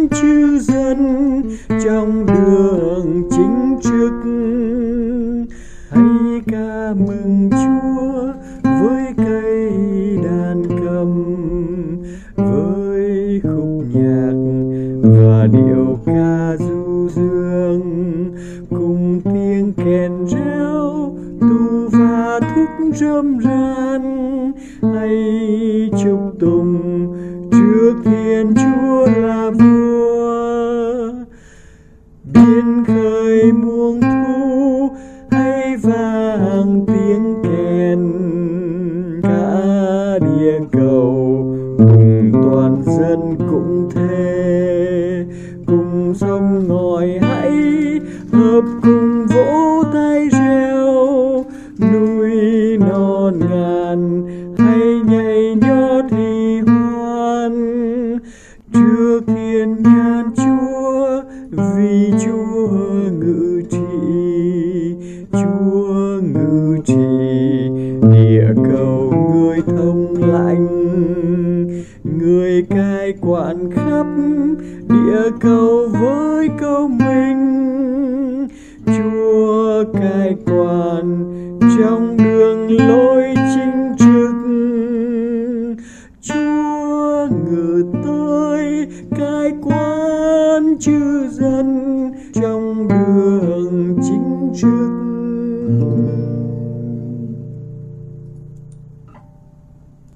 chư dân trong đường chính trực. Hãy ca mừng Chúa với cây đàn cầm, với khúc nhạc và điệu ca du dương, cùng tiếng kèn reo tu và thúc râm ran. Hãy chúc tùng trước Thiên Chúa là vua. Biển khơi muông thu hãy vang tiếng kèn, cả địa cầu cùng toàn dân cũng thế. Cùng sông ngòi hãy hợp cùng vỗ tay reo, núi non ngàn hãy nhảy nhót hỉ hoan trước thiên nhãn Chúa, vì Chúa ngự trị. Chúa ngự trị địa cầu, người thông lãnh, người cai quản khắp địa cầu với công minh. Chúa cai quản trong đường lối chính trực. Chúa ngự tới cai quản chư dân trong đường chính trực.